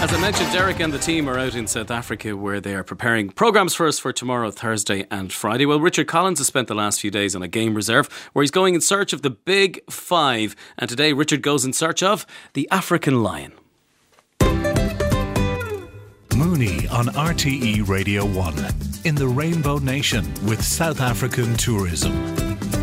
As I mentioned, Derek and the team are out in South Africa where they are preparing programmes for us for tomorrow, Thursday and Friday. Well, Richard Collins has spent the last few days on a game reserve where he's going in search of the Big Five. And today, Richard goes in search of the African lion. Mooney on RTE Radio 1 in the Rainbow Nation with South African tourism.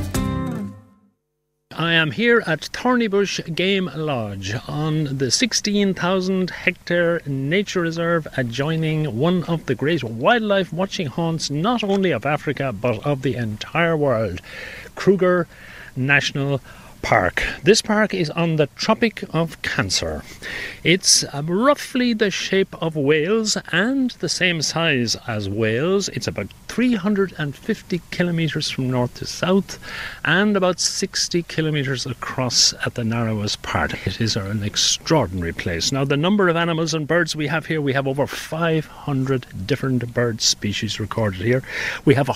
I am here at Thornybush Game Lodge on the 16,000 hectare nature reserve adjoining one of the great wildlife watching haunts not only of Africa but of the entire world, Kruger National Park. This park is on the Tropic of Cancer. It's roughly the shape of Wales and the same size as Wales. It's about 350 kilometres from north to south and about 60 kilometres across at the narrowest part. It is an extraordinary place. Now, the number of animals and birds we have here, we have over 500 different bird species recorded here. We have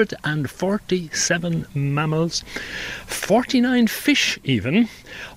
147 mammals, 49 fish even,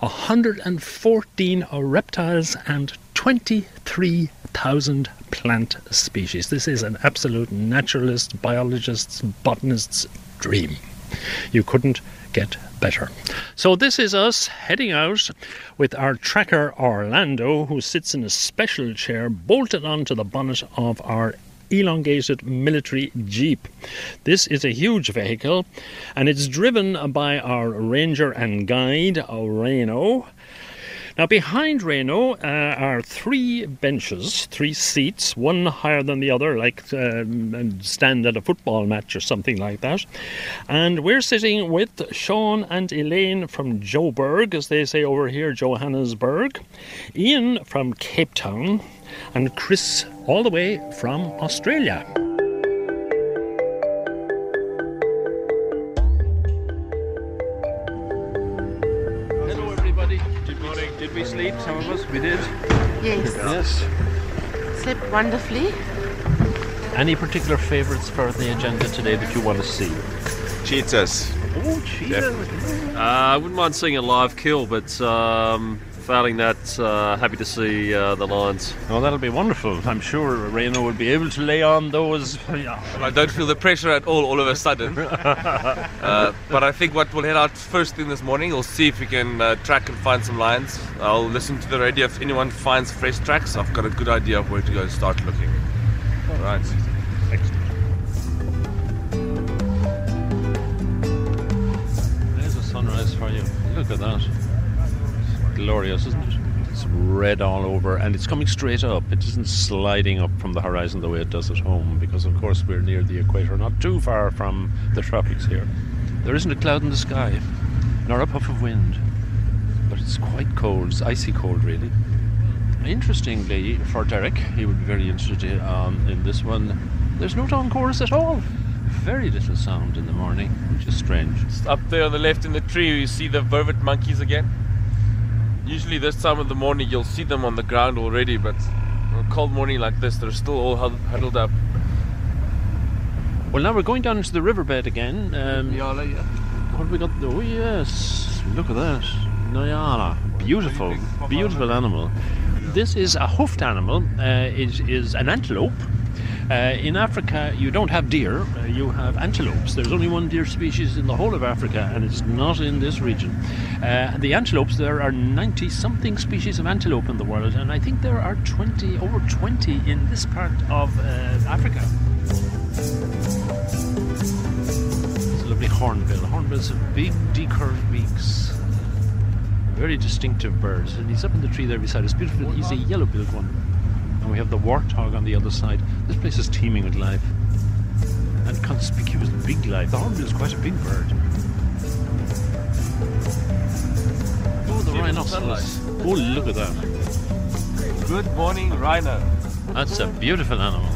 114 reptiles and 23,000 plant species. This is an absolute naturalist, biologist's, botanist's dream. You couldn't get better. So this is us heading out with our tracker Orlando, who sits in a special chair bolted onto the bonnet of our elongated military jeep. This is a huge vehicle and it's driven by our ranger and guide, Reno. Now, behind Reno are three benches, three seats, one higher than the other, like stand at a football match or something like that. And we're sitting with Sean and Elaine from Joburg, as they say over here, Johannesburg, Ian from Cape Town, and Chris all the way from Australia. Hello everybody. Good morning. Did we sleep? Some of us? We did? Yes. Slept wonderfully. Any particular favourites for the agenda today that you want to see? Cheetahs. Oh, cheetahs. I wouldn't mind seeing a live kill, but failing that, happy to see the lions. Oh, that'll be wonderful. I'm sure Reno will be able to lay on those. Well, I don't feel the pressure at all of a sudden. But I think what we'll head out first thing this morning, we'll see if we can track and find some lions. I'll listen to the radio if anyone finds fresh tracks. I've got a good idea of where to go and start looking. All right. Excellent. There's a sunrise for you. Look at that. Glorious, isn't it? It's red all over and it's coming straight up. It isn't sliding up from the horizon the way it does at home, because of course we're near the equator, not too far from the tropics here. There isn't a cloud in the sky, nor a puff of wind, but it's quite cold. It's icy cold, really. Interestingly, for Derek, he would be very interested in this one, there's no dawn chorus at all. Very little sound in the morning, which is strange. Up there on the left in the tree, you see the vervet monkeys again. Usually this time of the morning you'll see them on the ground already, but on a cold morning like this they're still all huddled up. Well, now we're going down into the riverbed again. Nyala, yeah. What have we got? Oh yes, look at that. Nyala. Beautiful, beautiful animal. This is a hoofed animal. It is an antelope. In Africa, you don't have deer, you have antelopes. There's only one deer species in the whole of Africa, and it's not in this region. The antelopes, there are 90-something species of antelope in the world, and I think there are over 20 in this part of Africa. It's a lovely hornbill. Hornbills have big, decurved beaks. Very distinctive birds, and he's up in the tree there beside us. Beautiful. He's a yellow-billed one. And we have the warthog on the other side. This place is teeming with life. And conspicuous big life. The hornbill is quite a big bird. Oh, the rhinoceros. Oh, look at that. Good morning, rhino. That's a beautiful animal.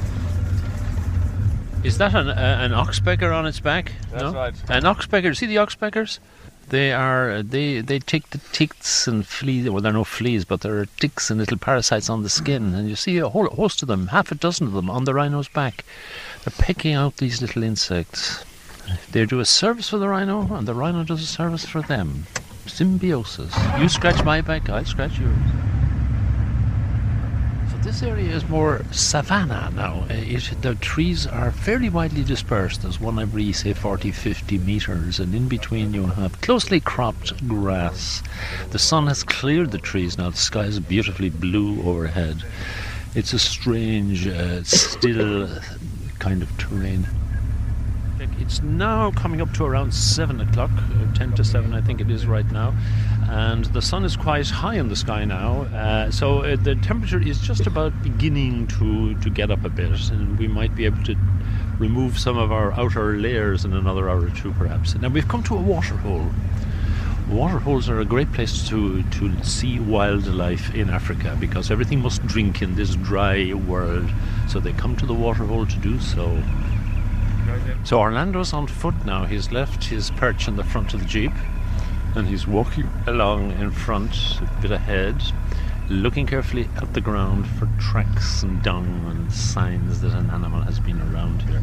Is that an oxpecker on its back? That's right. An oxpecker. See the oxpeckers? They take the ticks and fleas. Well, there are no fleas, but there are ticks and little parasites on the skin, and you see a whole host of them, half a dozen of them on the rhino's back. They're pecking out these little insects. They do a service for the rhino, and the rhino does a service for them. Symbiosis. You scratch my back, I'll scratch yours. This area is more savanna now. The trees are fairly widely dispersed. There's one every, say, 40, 50 metres, and in between you have closely cropped grass. The sun has cleared the trees now. The sky is beautifully blue overhead. It's a strange, still kind of terrain. It's now coming up to around 7 o'clock, 10 to 7 I think it is right now, and the sun is quite high in the sky now, so the temperature is just about beginning to get up a bit, and we might be able to remove some of our outer layers in another hour or two perhaps. Now we've come to a waterhole. Waterholes are a great place to see wildlife in Africa, because everything must drink in this dry world, so they come to the waterhole to do so. So Orlando's on foot now. He's left his perch in the front of the Jeep and he's walking along in front, a bit ahead, looking carefully at the ground for tracks and dung and signs that an animal has been around here.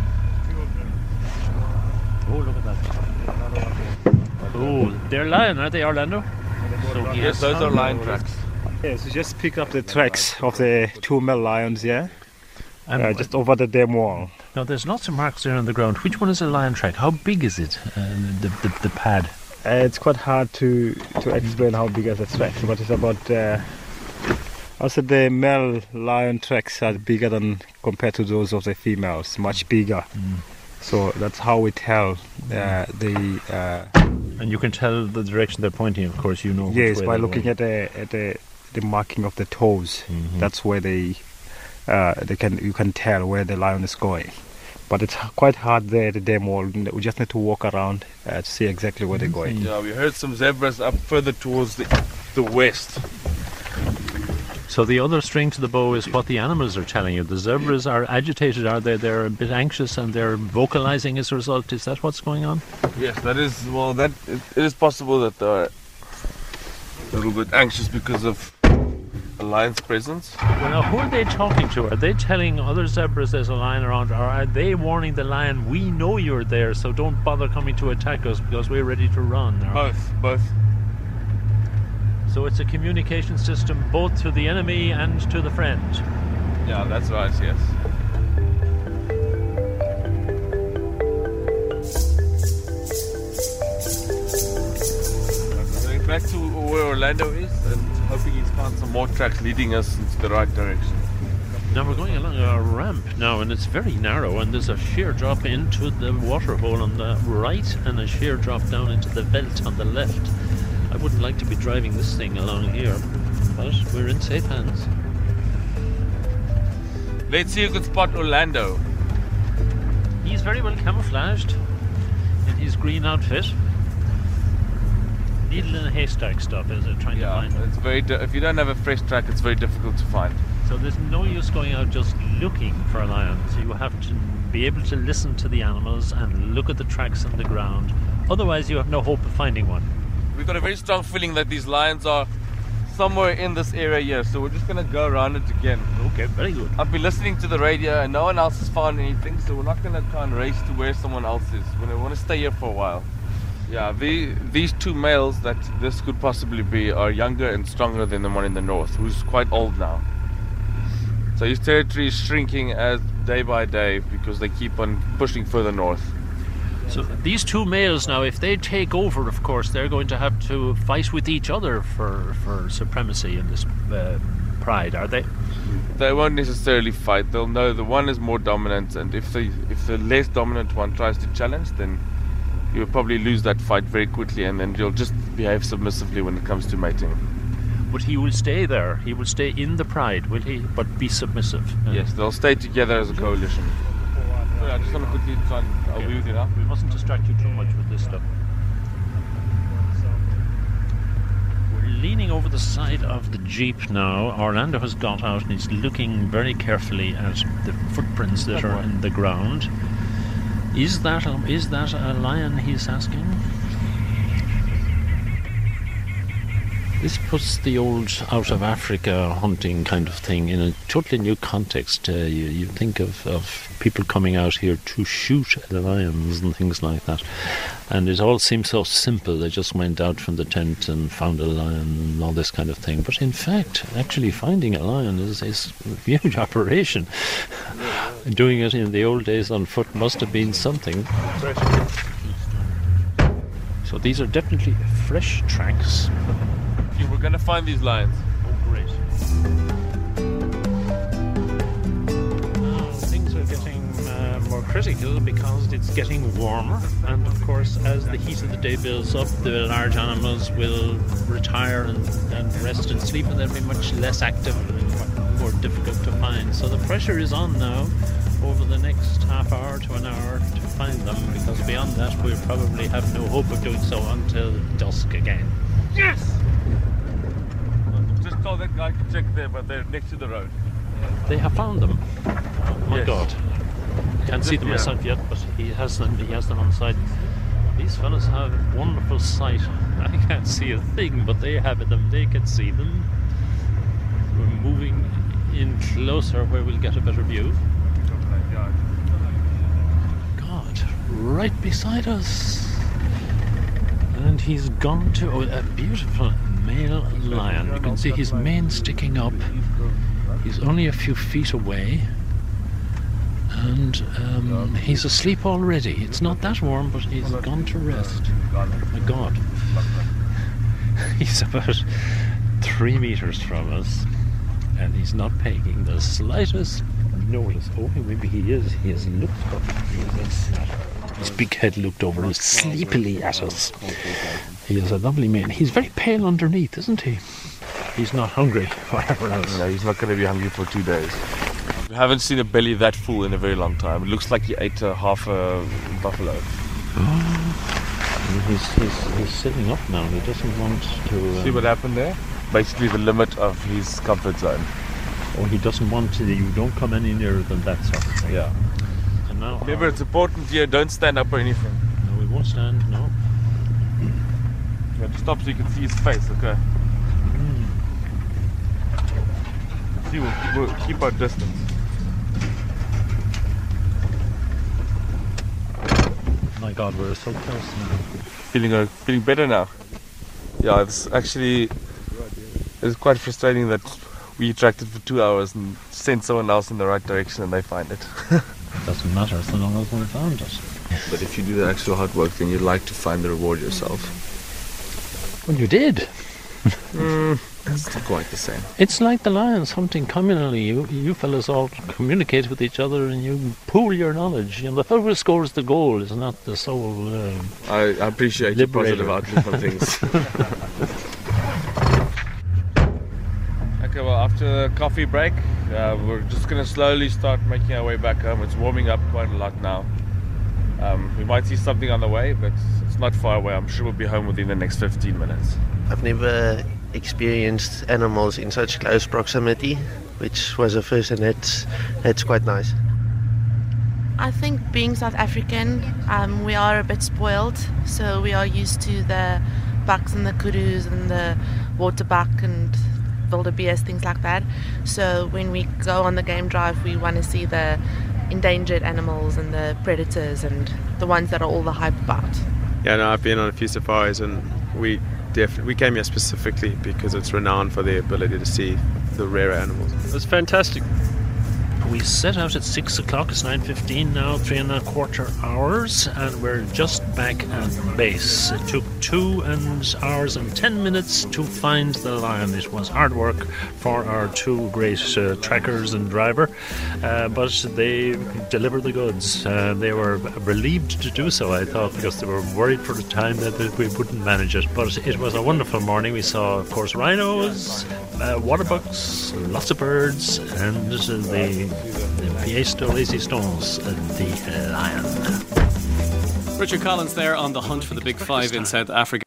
Oh, look at that. Oh, they're lion, are they, Orlando? So Yes, those are lion tracks. Yes, we just picked up the tracks of the 2 male lions, yeah? And Just over the dam wall. now there's lots of marks there on the ground. Which one is a lion track? How big is it? The pad? It's quite hard to explain how big is the tracks, but it's about. Also, the male lion tracks are bigger than compared to those of the females, much bigger. So that's how we tell And you can tell the direction they're pointing. Of course, you know. yes, which way by they're looking going. at the marking of the toes. Mhm. That's where you can tell where the lion is going. But it's quite hard there at the dam wall. We just need to walk around to see exactly where they're going. Yeah, we heard some zebras up further towards the west. So the other string to the bow is what the animals are telling you. The zebras are agitated, are they? They're a bit anxious and they're vocalizing as a result. Is that what's going on? Yes, that is. Well, it is possible that they're a little bit anxious because of a lion's presence. Well, now, who are they talking to? Are they telling other zebras there's a lion around, or are they warning the lion, we know you're there, so don't bother coming to attack us because we're ready to run? Or- Both. So it's a communication system both to the enemy and to the friend. Yeah, that's right. Yes. Going back to where Orlando is and hoping he's found some more tracks leading us into the right direction. Now we're going along a ramp now, and it's very narrow, and there's a sheer drop into the waterhole on the right and a sheer drop down into the veld on the left. I wouldn't like to be driving this thing along here, but we're in safe hands. Let's see who can spot Orlando. He's very well camouflaged in his green outfit. Needle in a haystack stuff, is it? Trying to Yeah, find him. it's very. If you don't have a fresh track, it's very difficult to find. So there's no use going out just looking for a lion. So you have to be able to listen to the animals and look at the tracks on the ground. Otherwise, you have no hope of finding one. We've got a very strong feeling that these lions are somewhere in this area here, so we're just going to go around it again. Okay, very good. I've been listening to the radio and no one else has found anything, so we're not going to try and race to where someone else is. We want to stay here for a while. Yeah, these 2 males that this could possibly be are younger and stronger than the one in the north, who's quite old now. So his territory is shrinking as day by day because they keep on pushing further north. So these 2 males now, if they take over, of course, they're going to have to fight with each other for supremacy in this pride, are they? They won't necessarily fight. They'll know the one is more dominant, and if the less dominant one tries to challenge, then you'll probably lose that fight very quickly, and then you'll just behave submissively when it comes to mating. But he will stay there. He will stay in the pride, will he? But be submissive. Yes, they'll stay together as a coalition. So I just want to quickly try and I'll be with you now. We mustn't distract you too much with this stuff. We're leaning over the side of the Jeep now. Orlando has got out and he's looking very carefully at the footprints that are in the ground. Is that a lion, he's asking? This puts the old out of Africa hunting kind of thing in a totally new context. You think of people coming out here to shoot lions and things like that, and it all seems so simple. They just went out from the tent and found a lion and all this kind of thing. But in fact, actually finding a lion is a huge operation. Doing it in the old days on foot must have been something. So these are definitely fresh tracks. We're going to find these lions. Oh, great. Now things are getting more critical because it's getting warmer, and of course as the heat of the day builds up, the large animals will retire and rest and sleep, and they'll be much less active and more difficult to find. So the pressure is on now over the next half hour to an hour to find them, because beyond that we'll probably have no hope of doing so until dusk again. Yes! Just told that guy to check there, but they're next to the road. They have found them. Oh my God. Can't see them myself yet, but he has them on site. These fellas have wonderful sight. I can't see a thing, but they have them. They can see them. We're moving in closer where we'll get a better view. God, right beside us. And he's gone to a beautiful male lion. You can see his mane sticking up. He's only a few feet away, and he's asleep already. It's not that warm, but he's gone to rest. My God. He's about 3 meters from us, and he's not paying the slightest notice. Oh, maybe he is. He has looked up. His big head looked over sleepily at us. He is a lovely man. He's very pale underneath, isn't he? He's not hungry, whatever else. No, he's not going to be hungry for 2 days. We haven't seen a belly that full in a very long time. It looks like he ate half a buffalo. He's sitting up now. He doesn't want to... See what happened there? Basically the limit of his comfort zone. Oh, he doesn't want to... You don't come any nearer than that sort of thing. Yeah. And now... Remember, it's important here. Don't stand up or anything. No, we won't stand, no. You have to stop so you can see his face, okay? See, we'll keep our distance. My God, we're so close now. Feeling better now. Yeah, it's quite frustrating that we tracked it for 2 hours and sent someone else in the right direction and they find it. Doesn't matter so long as we found it. But if you do the actual hard work, then you'd like to find the reward yourself. Well, you did. It's not quite the same. It's like the lions hunting communally. You fellas all communicate with each other and you pool your knowledge. You know, the fellow who scores the goal is not the sole I appreciate your positive outlook on things. Okay, well, after the coffee break, we're just going to slowly start making our way back home. It's warming up quite a lot now. We might see something on the way, but it's not far away. I'm sure we'll be home within the next 15 minutes. I've never experienced animals in such close proximity, which was a first, and it's quite nice. I think being South African, we are a bit spoiled, so we are used to the bucks and the kudus and the waterbuck and wildebeest, things like that. So when we go on the game drive, we want to see the endangered animals and the predators and the ones that are all the hype about. Yeah, no, I've been on a few safaris, and we came here specifically because it's renowned for the ability to see the rarer animals. It's fantastic. We set out at 6 o'clock. It's 9:15 now, 3.25 hours, and we're just back at base. It took 2 hours and 10 minutes to find the lion. It was hard work for our 2 great trackers and driver, but they delivered the goods. They were relieved to do so, I thought, because they were worried for the time that we wouldn't manage it. But it was a wonderful morning. We saw, of course, rhinos, waterbucks, lots of birds, and the Piesto Lazy Stones, the lion. Richard Collins there on the hunt for the Big Five in South Africa.